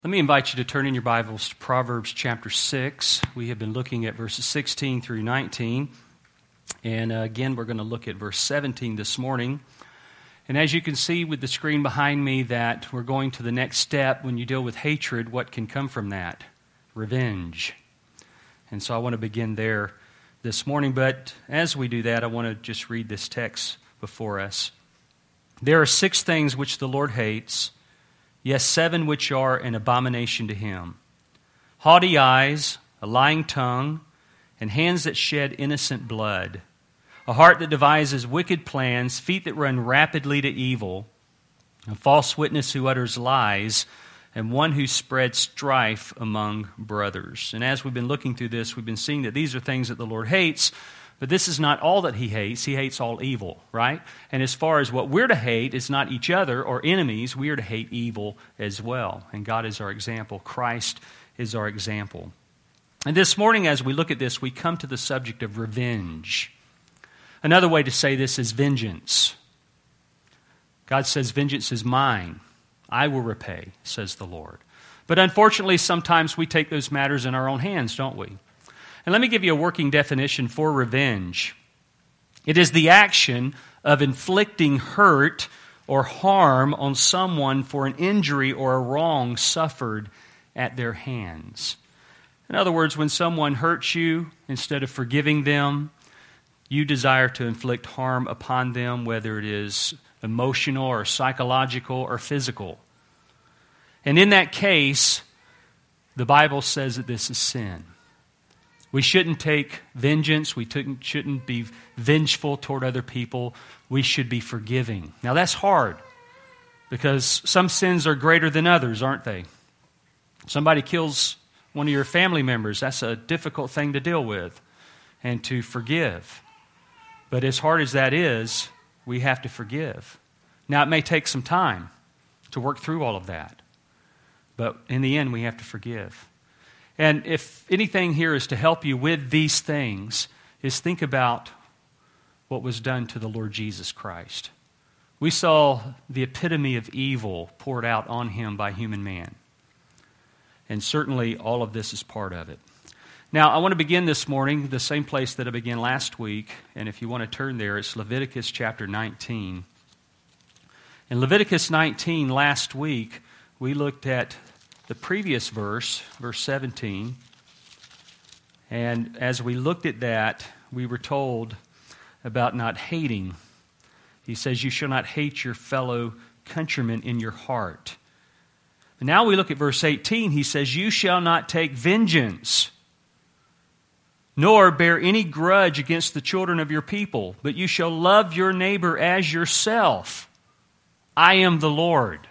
Let me invite you to turn in your Bibles to Proverbs chapter 6. We have been looking at verses 16 through 19. And again, we're going to look at verse 17 this morning. And as you can see with the screen behind me, that we're going to the next step. When you deal with hatred, what can come from that? Revenge. And so I want to begin there this morning. But as we do that, I want to just read this text before us. There are 6 things which the Lord hates, yes, 7 which are an abomination to him: haughty eyes, a lying tongue, and hands that shed innocent blood, a heart that devises wicked plans, feet that run rapidly to evil, a false witness who utters lies, and one who spreads strife among brothers. And as we've been looking through this, we've been seeing that these are things that the Lord hates. But this is not all that he hates. He hates all evil, right? And as far as what we're to hate is not each other or enemies. We are to hate evil as well. And God is our example. Christ is our example. And this morning, as we look at this, we come to the subject of revenge. Another way to say this is vengeance. God says, "Vengeance is mine. I will repay," says the Lord. But unfortunately, sometimes we take those matters in our own hands, don't we? And let me give you a working definition for revenge. It is the action of inflicting hurt or harm on someone for an injury or a wrong suffered at their hands. In other words, when someone hurts you, instead of forgiving them, you desire to inflict harm upon them, whether it is emotional or psychological or physical. And in that case, the Bible says that this is sin. We shouldn't take vengeance. We shouldn't be vengeful toward other people. We should be forgiving. Now that's hard because some sins are greater than others, aren't they? Somebody kills one of your family members. That's a difficult thing to deal with and to forgive. But as hard as that is, we have to forgive. Now it may take some time to work through all of that. But in the end, we have to forgive. And if anything here is to help you with these things, is think about what was done to the Lord Jesus Christ. We saw the epitome of evil poured out on him by human man. And certainly all of this is part of it. Now, I want to begin this morning the same place that I began last week. And if you want to turn there, it's Leviticus chapter 19. In Leviticus 19 last week, we looked at the previous verse, verse 17, and as we looked at that, we were told about not hating. He says, "You shall not hate your fellow countrymen in your heart." And now we look at verse 18. He says, "You shall not take vengeance, nor bear any grudge against the children of your people, but you shall love your neighbor as yourself. I am the Lord."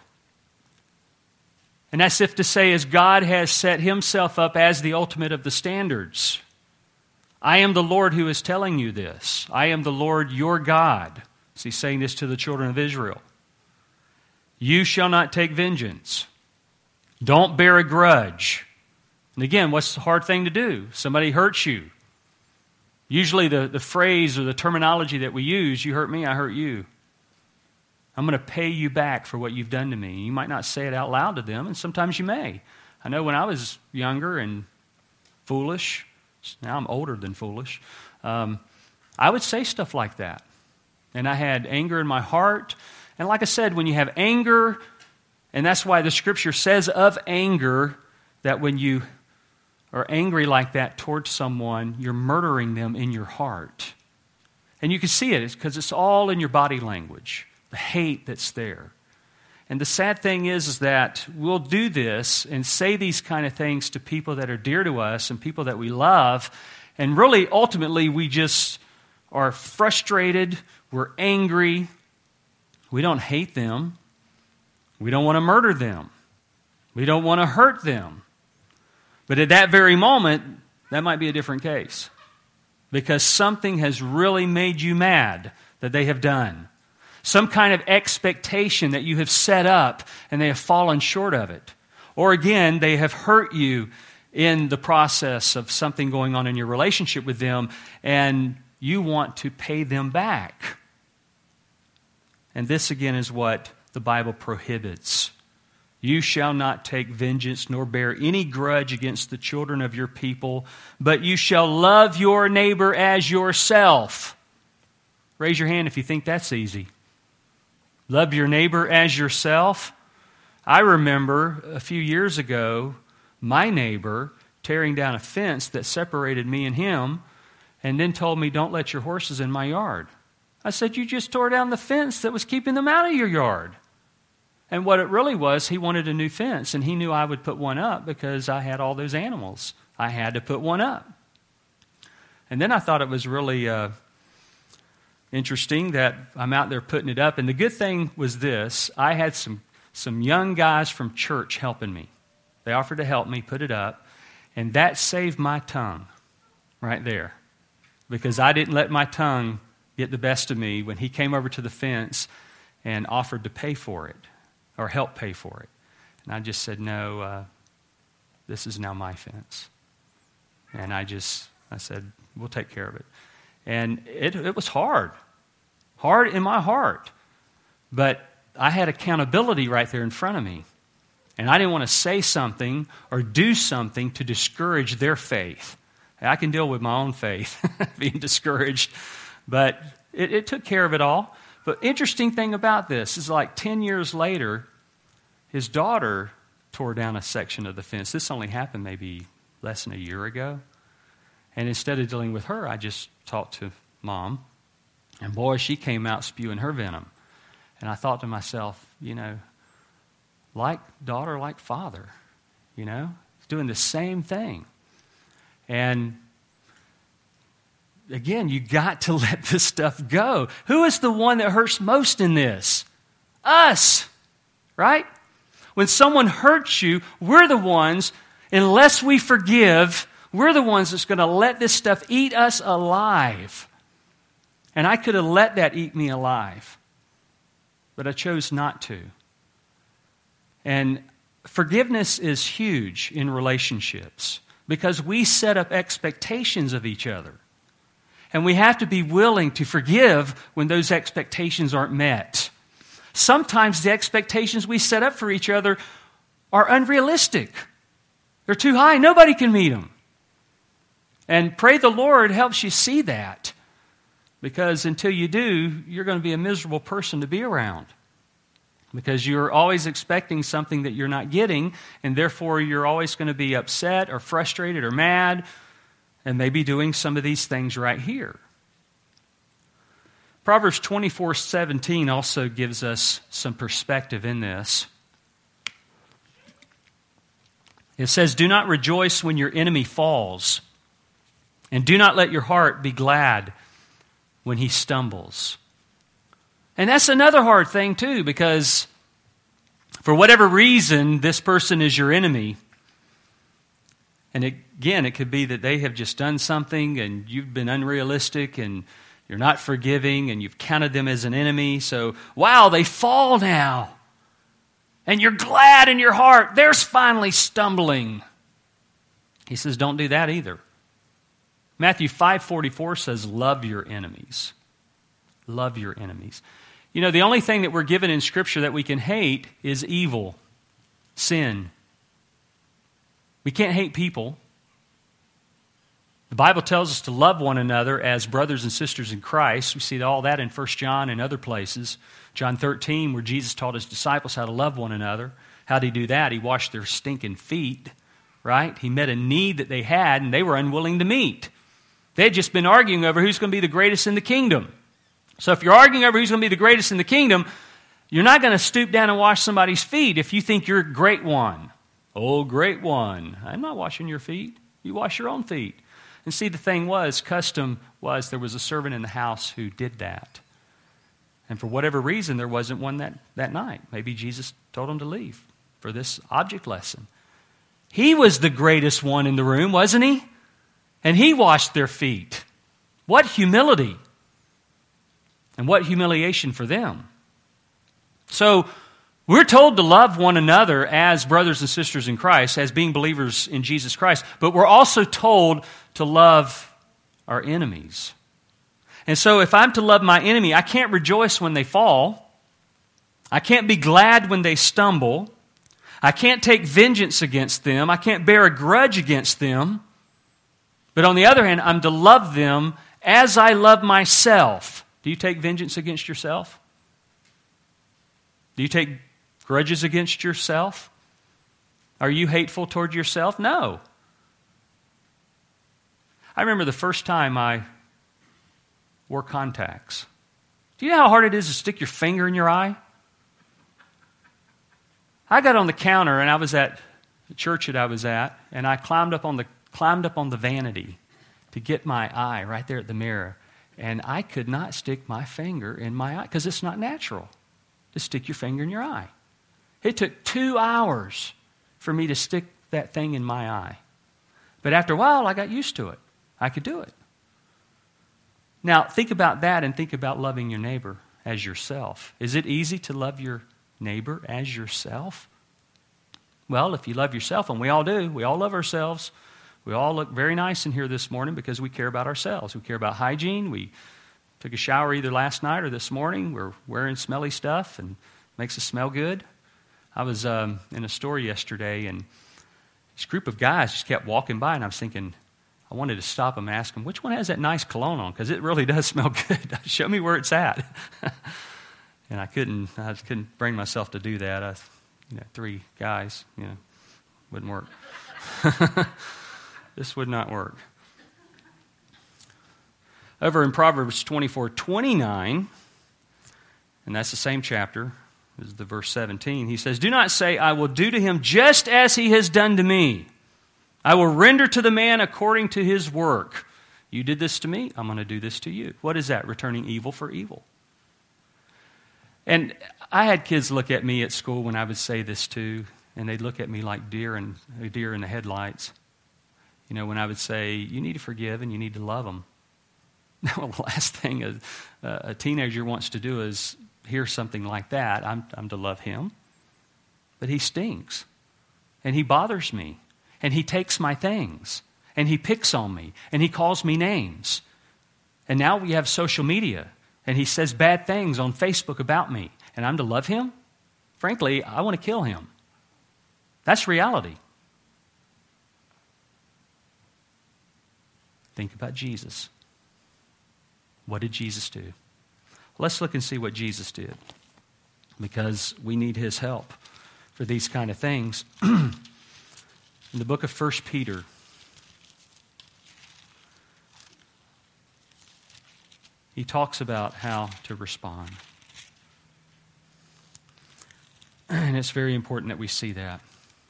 And that's if to say, as God has set himself up as the ultimate of the standards. I am the Lord who is telling you this. I am the Lord your God. So he's saying this to the children of Israel. You shall not take vengeance. Don't bear a grudge. And again, what's the hard thing to do? Somebody hurts you. Usually the phrase or the terminology that we use, you hurt me, I hurt you. I'm going to pay you back for what you've done to me. You might not say it out loud to them, and sometimes you may. I know when I was younger and foolish, now I'm older than foolish, I would say stuff like that. And I had anger in my heart. And like I said, when you have anger, and that's why the Scripture says of anger, that when you are angry like that towards someone, you're murdering them in your heart. And you can see it because it's all in your body language. The hate that's there. And the sad thing is that we'll do this and say these kind of things to people that are dear to us and people that we love, and really, ultimately, we just are frustrated, we're angry, we don't hate them, we don't want to murder them, we don't want to hurt them. But at that very moment, that might be a different case. Because something has really made you mad that they have done. Some kind of expectation that you have set up and they have fallen short of it. Or again, they have hurt you in the process of something going on in your relationship with them and you want to pay them back. And this again is what the Bible prohibits. You shall not take vengeance nor bear any grudge against the children of your people, but you shall love your neighbor as yourself. Raise your hand if you think that's easy. Love your neighbor as yourself. I remember a few years ago, my neighbor tearing down a fence that separated me and him, and then told me, don't let your horses in my yard. I said, you just tore down the fence that was keeping them out of your yard. And what it really was, he wanted a new fence, and he knew I would put one up because I had all those animals. I had to put one up. And then I thought it was really interesting that I'm out there putting it up. And the good thing was this. I had some young guys from church helping me. They offered to help me put it up. And that saved my tongue right there. Because I didn't let my tongue get the best of me when he came over to the fence and offered to pay for it. Or help pay for it. And I just said, no, this is now my fence. And I said, we'll take care of it. And it was hard in my heart. But I had accountability right there in front of me. And I didn't want to say something or do something to discourage their faith. I can deal with my own faith, being discouraged. But it took care of it all. But interesting thing about this is like 10 years later, his daughter tore down a section of the fence. This only happened maybe less than a year ago. And instead of dealing with her, I just talked to Mom. And boy, she came out spewing her venom. And I thought to myself, like daughter, like father, doing the same thing. And again, you got to let this stuff go. Who is the one that hurts most in this? Us, right? When someone hurts you, we're the ones, unless we forgive, we're the ones that's going to let this stuff eat us alive. And I could have let that eat me alive. But I chose not to. And forgiveness is huge in relationships because we set up expectations of each other. And we have to be willing to forgive when those expectations aren't met. Sometimes the expectations we set up for each other are unrealistic. They're too high. Nobody can meet them. And pray the Lord helps you see that. Because until you do, you're going to be a miserable person to be around. Because you're always expecting something that you're not getting, and therefore you're always going to be upset or frustrated or mad, and maybe doing some of these things right here. Proverbs 24:17 also gives us some perspective in this. It says, do not rejoice when your enemy falls, and do not let your heart be glad when he stumbles. And that's another hard thing too, because for whatever reason, this person is your enemy. And again, it could be that they have just done something and you've been unrealistic and you're not forgiving and you've counted them as an enemy. So, wow, they fall now. And you're glad in your heart. They're finally stumbling. He says, don't do that either. Matthew 5:44 says, love your enemies. Love your enemies. The only thing that we're given in Scripture that we can hate is evil, sin. We can't hate people. The Bible tells us to love one another as brothers and sisters in Christ. We see all that in 1 John and other places. John 13, where Jesus taught his disciples how to love one another. How did he do that? He washed their stinking feet, right? He met a need that they had, and they were unwilling to meet. They had just been arguing over who's going to be the greatest in the kingdom. So if you're arguing over who's going to be the greatest in the kingdom, you're not going to stoop down and wash somebody's feet if you think you're a great one. Oh, great one. I'm not washing your feet. You wash your own feet. And see, the thing was, custom was there was a servant in the house who did that. And for whatever reason, there wasn't one that night. Maybe Jesus told him to leave for this object lesson. He was the greatest one in the room, wasn't he? And he washed their feet. What humility. And what humiliation for them. So, we're told to love one another as brothers and sisters in Christ, as being believers in Jesus Christ. But we're also told to love our enemies. And so if I'm to love my enemy, I can't rejoice when they fall. I can't be glad when they stumble. I can't take vengeance against them. I can't bear a grudge against them. But on the other hand, I'm to love them as I love myself. Do you take vengeance against yourself? Do you take grudges against yourself? Are you hateful toward yourself? No. I remember the first time I wore contacts. Do you know how hard it is to stick your finger in your eye? I got on the counter, and I was at the church that I was at, and I climbed up on the vanity to get my eye right there at the mirror. And I could not stick my finger in my eye because it's not natural to stick your finger in your eye. It took 2 hours for me to stick that thing in my eye. But after a while, I got used to it. I could do it. Now, think about that and think about loving your neighbor as yourself. Is it easy to love your neighbor as yourself? Well, if you love yourself, and we all do, we all love ourselves. We all look very nice in here this morning because we care about ourselves. We care about hygiene. We took a shower either last night or this morning. We're wearing smelly stuff and it makes us smell good. I was in a store yesterday, and this group of guys just kept walking by, and I was thinking, I wanted to stop them and ask them, which one has that nice cologne on? Because it really does smell good. Show me where it's at. And I couldn't bring myself to do that. 3 guys, wouldn't work. This would not work. Over in Proverbs 24:29, and that's the same chapter, this is the verse 17, he says, "Do not say, I will do to him just as he has done to me. I will render to the man according to his work. You did this to me, I'm going to do this to you." What is that? Returning evil for evil. And I had kids look at me at school when I would say this too, and they'd look at me like deer in the headlights. When I would say, you need to forgive and you need to love them. Well, the last thing a teenager wants to do is hear something like that. I'm to love him. But he stinks. And he bothers me. And he takes my things. And he picks on me. And he calls me names. And now we have social media. And he says bad things on Facebook about me. And I'm to love him? Frankly, I want to kill him. That's reality. Think about Jesus. What did Jesus do? Let's look and see what Jesus did, because we need his help for these kind of things. In the book of 1 Peter, he talks about how to respond. And it's very important that we see that.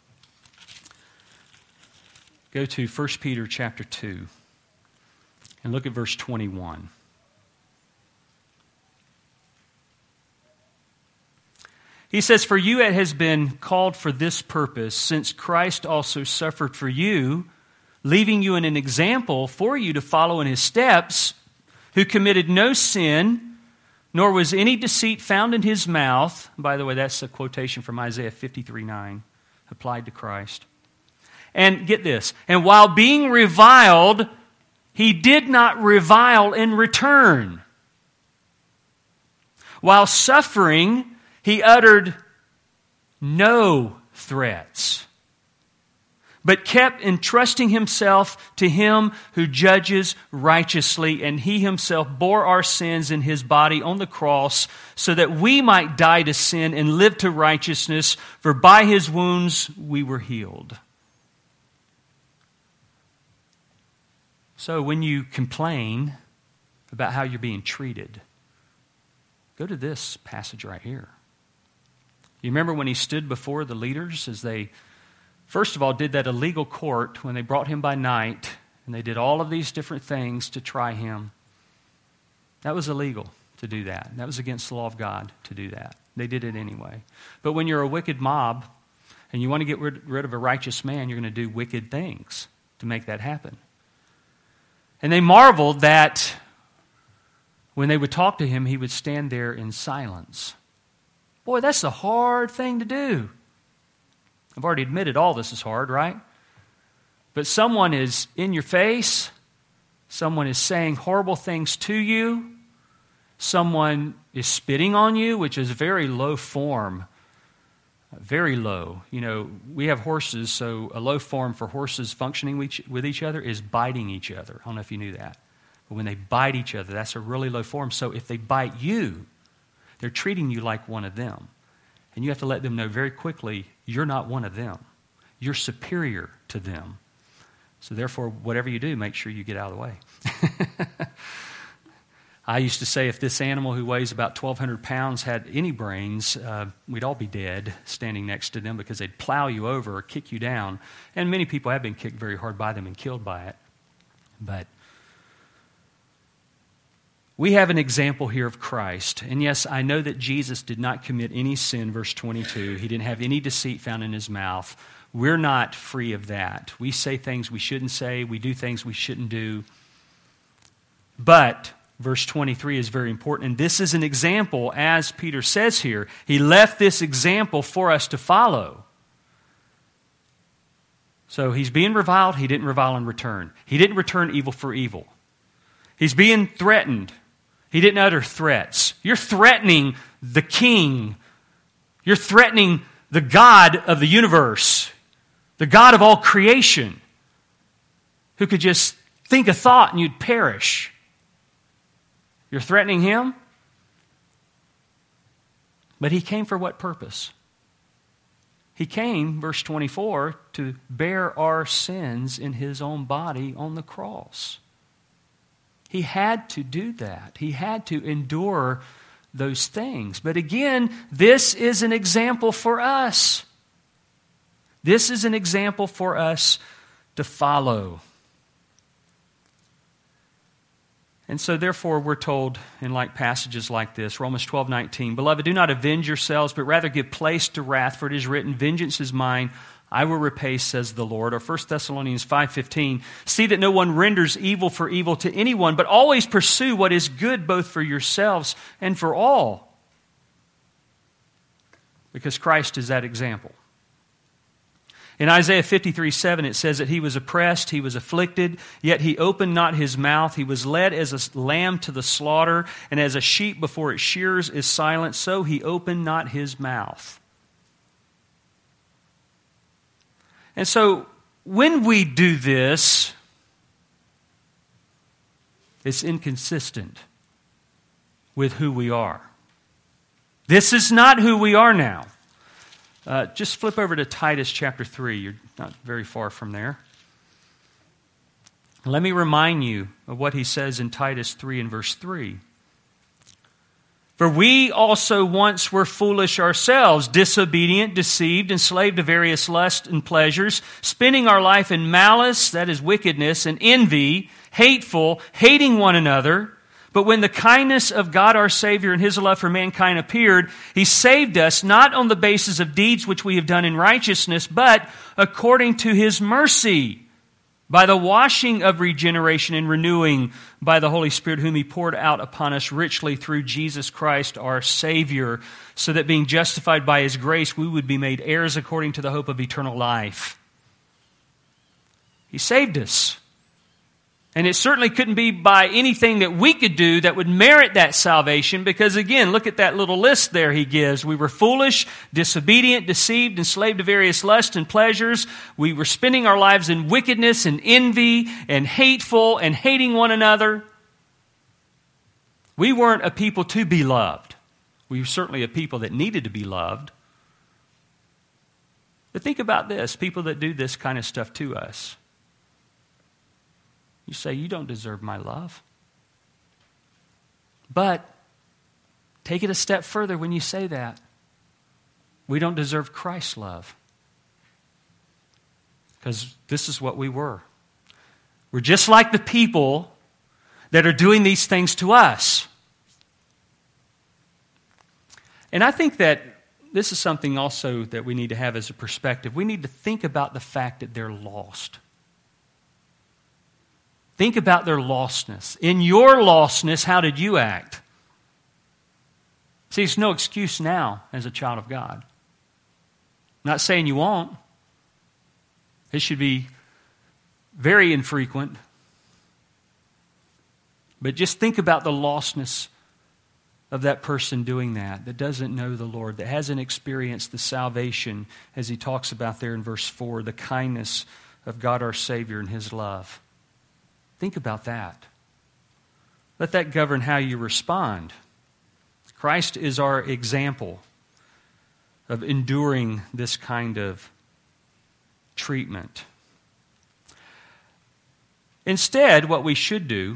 Go to 1 Peter chapter 2 and look at verse 21. He says, "For you it has been called for this purpose, since Christ also suffered for you, leaving you an example for you to follow in his steps, who committed no sin, nor was any deceit found in his mouth." By the way, that's a quotation from Isaiah 53:9, applied to Christ. And get this, "And while being reviled, he did not revile in return. While suffering, he uttered no threats, but kept entrusting himself to him who judges righteously, and he himself bore our sins in his body on the cross, so that we might die to sin and live to righteousness, for by his wounds we were healed." So when you complain about how you're being treated, go to this passage right here. You remember when he stood before the leaders as they, first of all, did that illegal court when they brought him by night, and they did all of these different things to try him. That was illegal to do that. That was against the law of God to do that. They did it anyway. But when you're a wicked mob and you want to get rid of a righteous man, you're going to do wicked things to make that happen. And they marveled that when they would talk to him, he would stand there in silence. Boy, that's a hard thing to do. I've already admitted all this is hard, right? But someone is in your face. Someone is saying horrible things to you. Someone is spitting on you, which is a very low form Very low. You know, we have horses, so a low form for horses functioning with each other is biting each other. I don't know if you knew that. But when they bite each other, that's a really low form. So if they bite you, they're treating you like one of them. And you have to let them know very quickly, you're not one of them. You're superior to them. So therefore, whatever you do, make sure you get out of the way. I used to say if this animal who weighs about 1,200 pounds had any brains, we'd all be dead standing next to them because they'd plow you over or kick you down. And many people have been kicked very hard by them and killed by it. But we have an example here of Christ. And yes, I know that Jesus did not commit any sin, verse 22. He didn't have any deceit found in his mouth. We're not free of that. We say things we shouldn't say. We do things we shouldn't do. But verse 23 is very important. And this is an example, as Peter says here. He left this example for us to follow. So he's being reviled. He didn't revile in return. He didn't return evil for evil. He's being threatened. He didn't utter threats. You're threatening the king. You're threatening the God of the universe, the God of all creation, who could just think a thought and you'd perish. You're threatening him? But he came for what purpose? He came, verse 24, to bear our sins in his own body on the cross. He had to do that. He had to endure those things. But again, this is an example for us. This is an example for us to follow. And so therefore we're told in like passages like this, Romans 12:19, Beloved, do not avenge yourselves, but rather give place to wrath, for it is written, Vengeance is mine, I will repay, says the Lord. Or 1 Thessalonians 5:15, See that no one renders evil for evil to anyone, but always pursue what is good both for yourselves and for all. Because Christ is that example. In Isaiah 53:7, it says that he was oppressed, he was afflicted, yet he opened not his mouth. He was led as a lamb to the slaughter, and as a sheep before its shearers is silent, so he opened not his mouth. And so, when we do this, it's inconsistent with who we are. This is not who we are now. Just flip over to Titus chapter 3. You're not very far from there. Let me remind you of what he says in Titus 3 and verse 3. For we also once were foolish ourselves, disobedient, deceived, enslaved to various lusts and pleasures, spending our life in malice, that is wickedness, and envy, hateful, hating one another. But when the kindness of God our Savior and His love for mankind appeared, He saved us not on the basis of deeds which we have done in righteousness, but according to His mercy, by the washing of regeneration and renewing by the Holy Spirit, whom He poured out upon us richly through Jesus Christ our Savior, so that being justified by His grace, we would be made heirs according to the hope of eternal life. He saved us. And it certainly couldn't be by anything that we could do that would merit that salvation, because again, look at that little list there he gives. We were foolish, disobedient, deceived, enslaved to various lusts and pleasures. We were spending our lives in wickedness and envy and hateful and hating one another. We weren't a people to be loved. We were certainly a people that needed to be loved. But think about this, people that do this kind of stuff to us. You say, you don't deserve my love. But take it a step further when you say that. We don't deserve Christ's love. Because this is what we were. We're just like the people that are doing these things to us. And I think that this is something also that we need to have as a perspective. We need to think about the fact that they're lost. Think about their lostness. In your lostness, how did you act? See, it's no excuse now as a child of God. I'm not saying you won't. It should be very infrequent. But just think about the lostness of that person doing that doesn't know the Lord, that hasn't experienced the salvation, as he talks about there in verse 4, the kindness of God our Savior and his love. Think about that. Let that govern how you respond. Christ is our example of enduring this kind of treatment. Instead, what we should do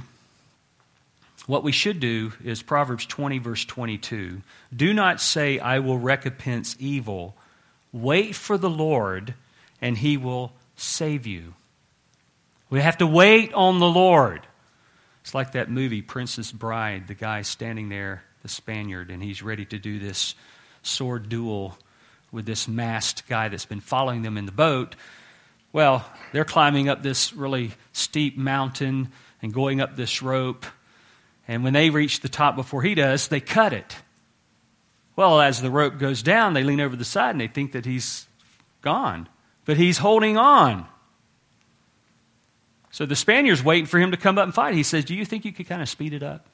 is Proverbs 20, verse 22. Do not say, I will recompense evil. Wait for the Lord, and he will save you. We have to wait on the Lord. It's like that movie, Princess Bride, the guy standing there, the Spaniard, and he's ready to do this sword duel with this masked guy that's been following them in the boat. Well, they're climbing up this really steep mountain and going up this rope. And when they reach the top before he does, they cut it. Well, as the rope goes down, they lean over the side and they think that he's gone. But he's holding on. So the Spaniard's waiting for him to come up and fight. He says, do you think you could kind of speed it up?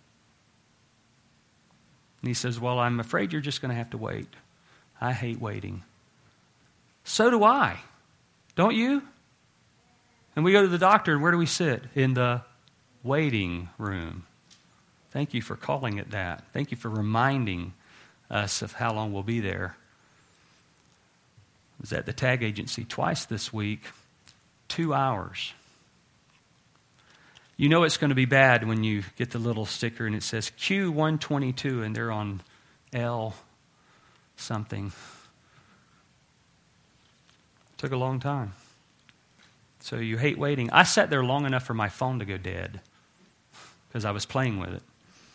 And he says, well, I'm afraid you're just going to have to wait. I hate waiting. So do I. Don't you? And we go to the doctor, and where do we sit? In the waiting room. Thank you for calling it that. Thank you for reminding us of how long we'll be there. I was at the tag agency twice this week. 2 hours. You know it's going to be bad when you get the little sticker and it says Q122 and they're on L something. Took a long time. So you hate waiting. I sat there long enough for my phone to go dead because I was playing with it.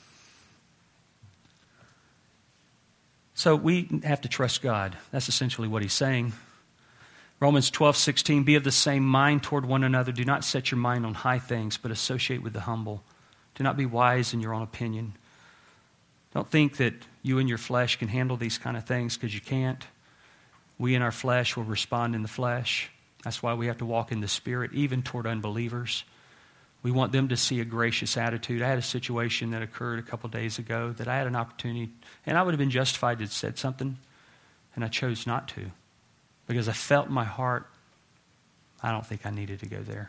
So we have to trust God. That's essentially what he's saying. Romans 12:16, be of the same mind toward one another. Do not set your mind on high things, but associate with the humble. Do not be wise in your own opinion. Don't think that you and your flesh can handle these kind of things, because you can't. We in our flesh will respond in the flesh. That's why we have to walk in the Spirit, even toward unbelievers. We want them to see a gracious attitude. I had a situation that occurred a couple days ago that I had an opportunity, and I would have been justified to have said something, and I chose not to. Because I felt in my heart, I don't think I needed to go there.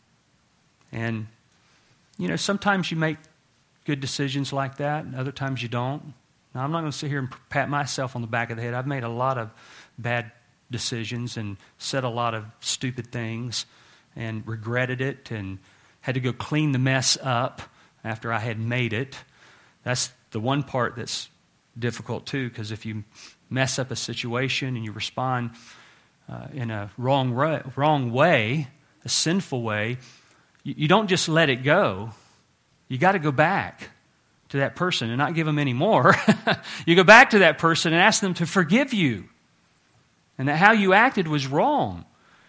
And, sometimes you make good decisions like that, and other times you don't. Now, I'm not going to sit here and pat myself on the back of the head. I've made a lot of bad decisions and said a lot of stupid things and regretted it and had to go clean the mess up after I had made it. That's the one part that's difficult, too, because if you mess up a situation and you respond in a wrong way, a sinful way, you don't just let it go. You got to go back to that person and not give them any more. You go back to that person and ask them to forgive you, and that how you acted was wrong,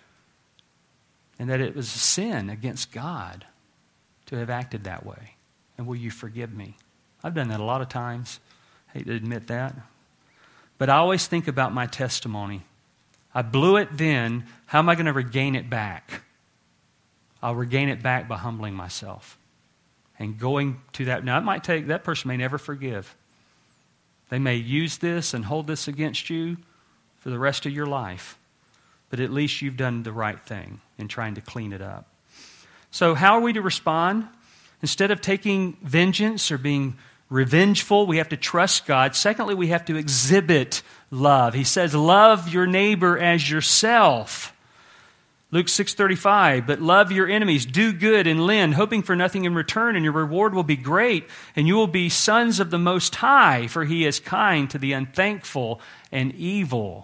and that it was a sin against God to have acted that way. And will you forgive me? I've done that a lot of times. I hate to admit that. But I always think about my testimony. I blew it then. How am I going to regain it back? I'll regain it back by humbling myself and going to that. Now, that person may never forgive. They may use this and hold this against you for the rest of your life. But at least you've done the right thing in trying to clean it up. So how are we to respond? Instead of taking vengeance or being revengeful, we have to trust God. Secondly, we have to exhibit love. He says, love your neighbor as yourself. Luke 6:35, but love your enemies, do good and lend, hoping for nothing in return, and your reward will be great, and you will be sons of the Most High, for he is kind to the unthankful and evil.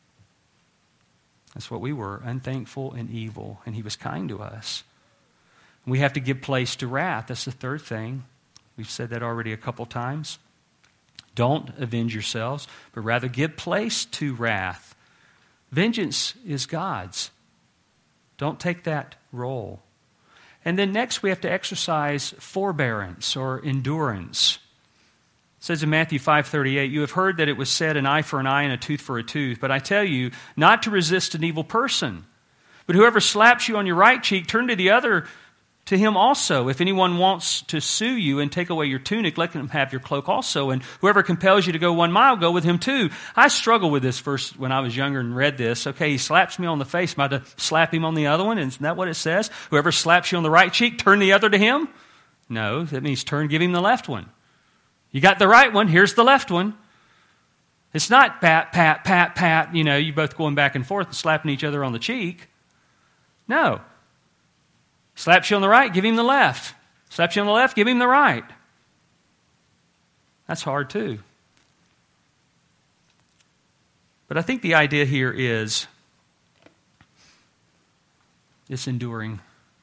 That's what we were, unthankful and evil, and he was kind to us. We have to give place to wrath. That's the third thing. We've said that already a couple times. Don't avenge yourselves, but rather give place to wrath. Vengeance is God's. Don't take that role. And then next we have to exercise forbearance or endurance. It says in Matthew 5:38, you have heard that it was said, an eye for an eye and a tooth for a tooth. But I tell you not to resist an evil person. But whoever slaps you on your right cheek, turn to the other to him also. If anyone wants to sue you and take away your tunic, let him have your cloak also. And whoever compels you to go 1 mile, go with him too. I struggled with this verse when I was younger and read this. Okay, he slaps me on the face. Am I to slap him on the other one? Isn't that what it says? Whoever slaps you on the right cheek, turn the other to him? No, that means give him the left one. You got the right one, here's the left one. It's not pat, pat, pat, pat, you both going back and forth and slapping each other on the cheek. No. Slaps you on the right, give him the left. Slaps you on the left, give him the right. That's hard too. But I think the idea here is it's enduring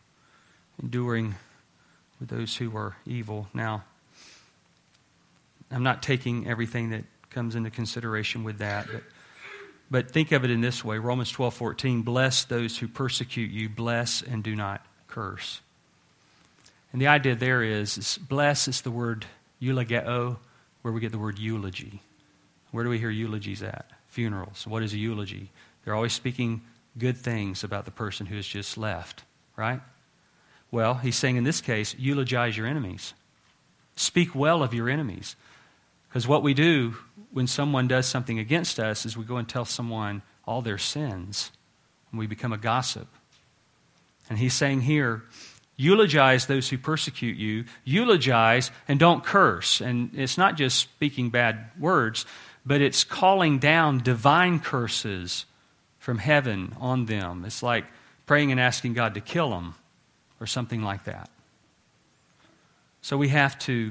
with those who are evil. Now, I'm not taking everything that comes into consideration with that, but think of it in this way. Romans 12:14, bless those who persecute you, bless and do not curse. And the idea there is bless is the word eulogeo, where we get the word eulogy. Where do we hear eulogies at? Funerals. What is a eulogy? They're always speaking good things about the person who has just left, right? Well, he's saying in this case, eulogize your enemies. Speak well of your enemies. Because what we do when someone does something against us is we go and tell someone all their sins, and we become a gossip. And he's saying here, eulogize those who persecute you, eulogize and don't curse. And it's not just speaking bad words, but it's calling down divine curses from heaven on them. It's like praying and asking God to kill them or something like that. So we have to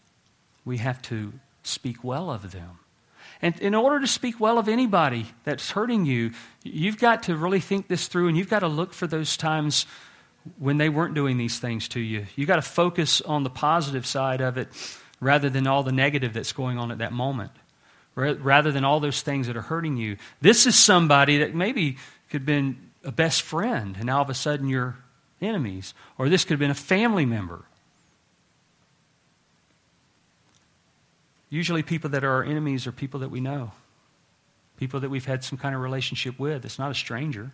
speak well of them. And in order to speak well of anybody that's hurting you, you've got to really think this through, and you've got to look for those times when they weren't doing these things to you. You've got to focus on the positive side of it rather than all the negative that's going on at that moment, rather than all those things that are hurting you. This is somebody that maybe could have been a best friend, and now all of a sudden you're enemies. Or this could have been a family member. Usually people that are our enemies are people that we know. People that we've had some kind of relationship with. It's not a stranger.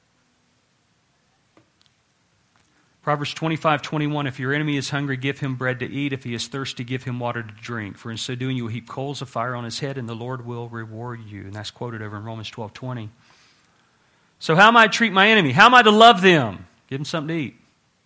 Proverbs 25:21, if your enemy is hungry, give him bread to eat. If he is thirsty, give him water to drink. For in so doing, you will heap coals of fire on his head, and the Lord will reward you. And that's quoted over in Romans 12:20. So how am I to treat my enemy? How am I to love them? Give them something to eat.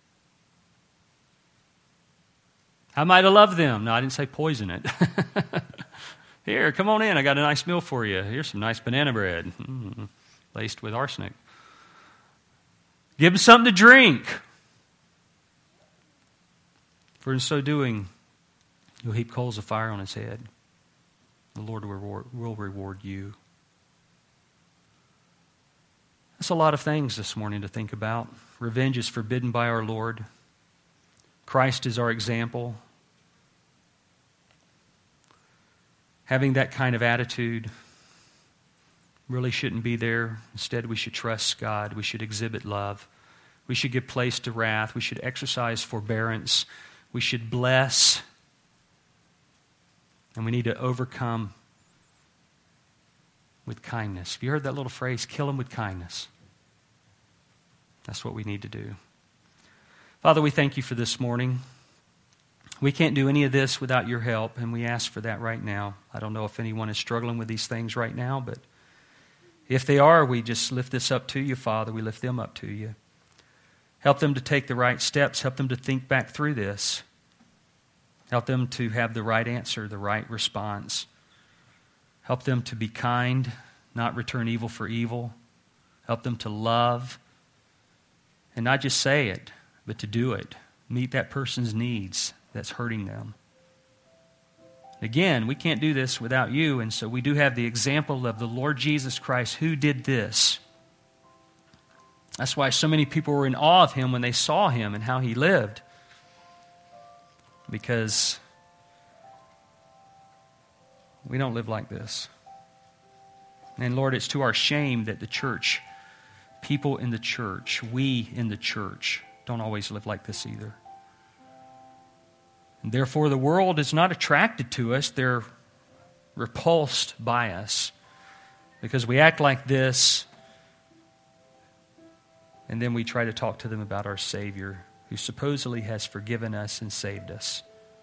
How am I to love them? No, I didn't say poison it. Here, come on in. I got a nice meal for you. Here's some nice banana bread, laced with arsenic. Give them something to drink. For in so doing, you'll heap coals of fire on his head. The Lord will reward you. That's a lot of things this morning to think about. Revenge is forbidden by our Lord. Christ is our example. Having that kind of attitude really shouldn't be there. Instead, we should trust God. We should exhibit love. We should give place to wrath. We should exercise forbearance. We should bless. And we need to overcome with kindness. Have you heard that little phrase, kill them with kindness? That's what we need to do. Father, we thank you for this morning. We can't do any of this without your help, and we ask for that right now. I don't know if anyone is struggling with these things right now, but if they are, we just lift this up to you, Father. We lift them up to you. Help them to take the right steps. Help them to think back through this. Help them to have the right answer, the right response. Help them to be kind, not return evil for evil. Help them to love, and not just say it, but to do it. Meet that person's needs that's hurting them. Again, we can't do this without you, and so we do have the example of the Lord Jesus Christ who did this. That's why so many people were in awe of him when they saw him and how he lived. Because we don't live like this. And Lord, it's to our shame that the church, people in the church, we in the church, don't always live like this either. And therefore, the world is not attracted to us. They're repulsed by us because we act like this, and then we try to talk to them about our Savior who supposedly has forgiven us and saved us.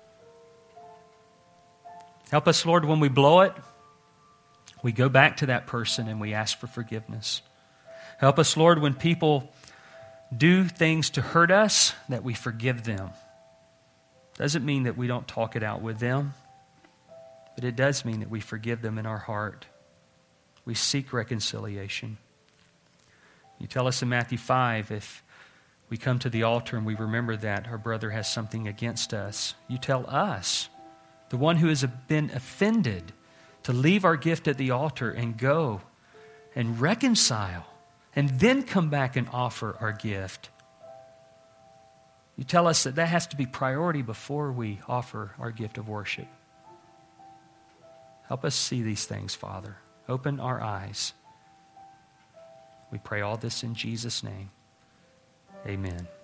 Help us, Lord, when we blow it, we go back to that person and we ask for forgiveness. Help us, Lord, when people do things to hurt us, that we forgive them. Doesn't mean that we don't talk it out with them, but it does mean that we forgive them in our heart. We seek reconciliation. You tell us in Matthew 5, if we come to the altar and we remember that our brother has something against us, you tell us, the one who has been offended, to leave our gift at the altar and go and reconcile and then come back and offer our gift. You tell us that has to be priority before we offer our gift of worship. Help us see these things, Father. Open our eyes. We pray all this in Jesus' name. Amen.